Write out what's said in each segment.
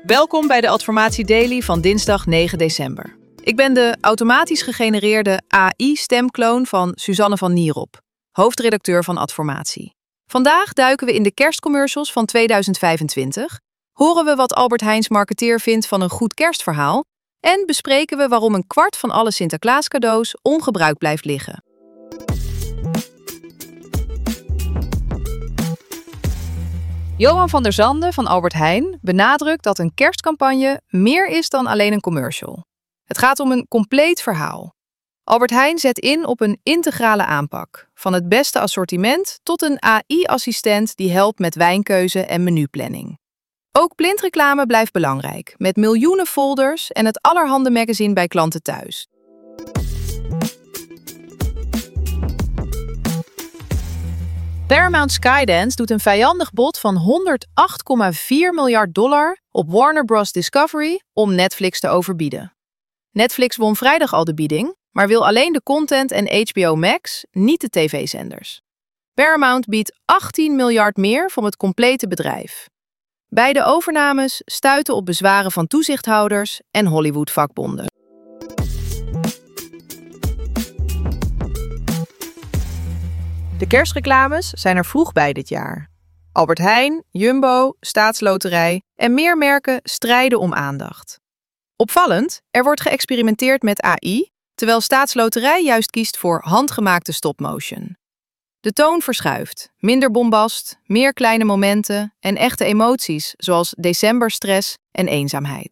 Welkom bij de Adformatie Daily van dinsdag 9 december. Ik ben de automatisch gegenereerde AI-stemkloon van Suzanne van Nierop, hoofdredacteur van Adformatie. Vandaag duiken we in de kerstcommercials van 2025, horen we wat Albert Heijn's marketeer vindt van een goed kerstverhaal en bespreken we waarom een kwart van alle Sinterklaascadeaus ongebruikt blijft liggen. Johan van der Zande van Albert Heijn benadrukt dat een kerstcampagne meer is dan alleen een commercial. Het gaat om een compleet verhaal. Albert Heijn zet in op een integrale aanpak, van het beste assortiment tot een AI-assistent die helpt met wijnkeuze en menuplanning. Ook printreclame blijft belangrijk, met miljoenen folders en het allerhande magazine bij klanten thuis. Paramount Skydance doet een vijandig bod van $108,4 miljard op Warner Bros. Discovery om Netflix te overbieden. Netflix won vrijdag al de bieding, maar wil alleen de content en HBO Max, niet de tv-zenders. Paramount biedt 18 miljard meer voor het complete bedrijf. Beide overnames stuiten op bezwaren van toezichthouders en Hollywood-vakbonden. De kerstreclames zijn er vroeg bij dit jaar. Albert Heijn, Jumbo, Staatsloterij en meer merken strijden om aandacht. Opvallend, er wordt geëxperimenteerd met AI, terwijl Staatsloterij juist kiest voor handgemaakte stopmotion. De toon verschuift, minder bombast, meer kleine momenten en echte emoties zoals decemberstress en eenzaamheid.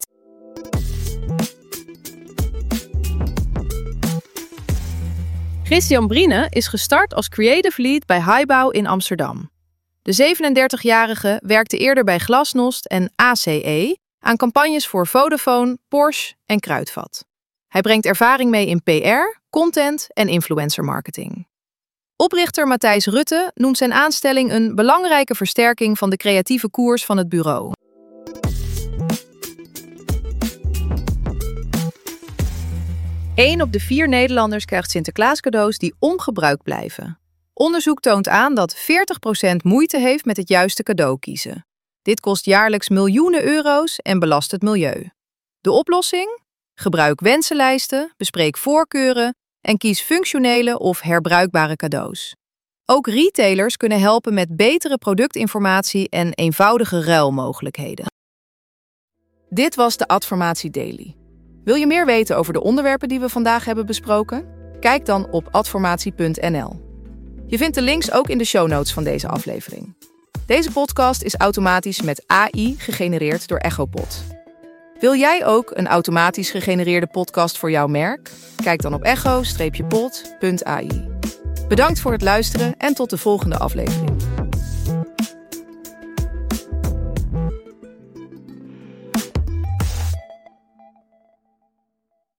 Christian Briene is gestart als creative lead bij Highbouw in Amsterdam. De 37-jarige werkte eerder bij Glasnost en ACE aan campagnes voor Vodafone, Porsche en Kruidvat. Hij brengt ervaring mee in PR, content en influencer marketing. Oprichter Matthijs Rutte noemt zijn aanstelling een belangrijke versterking van de creatieve koers van het bureau. Eén op de 4 Nederlanders krijgt Sinterklaascadeaus die ongebruikt blijven. Onderzoek toont aan dat 40% moeite heeft met het juiste cadeau kiezen. Dit kost jaarlijks miljoenen euro's en belast het milieu. De oplossing? Gebruik wensenlijsten, bespreek voorkeuren en kies functionele of herbruikbare cadeaus. Ook retailers kunnen helpen met betere productinformatie en eenvoudige ruilmogelijkheden. Dit was de Adformatie Daily. Wil je meer weten over de onderwerpen die we vandaag hebben besproken? Kijk dan op adformatie.nl. Je vindt de links ook in de show notes van deze aflevering. Deze podcast is automatisch met AI gegenereerd door Echopod. Wil jij ook een automatisch gegenereerde podcast voor jouw merk? Kijk dan op echo-pod.ai. Bedankt voor het luisteren en tot de volgende aflevering.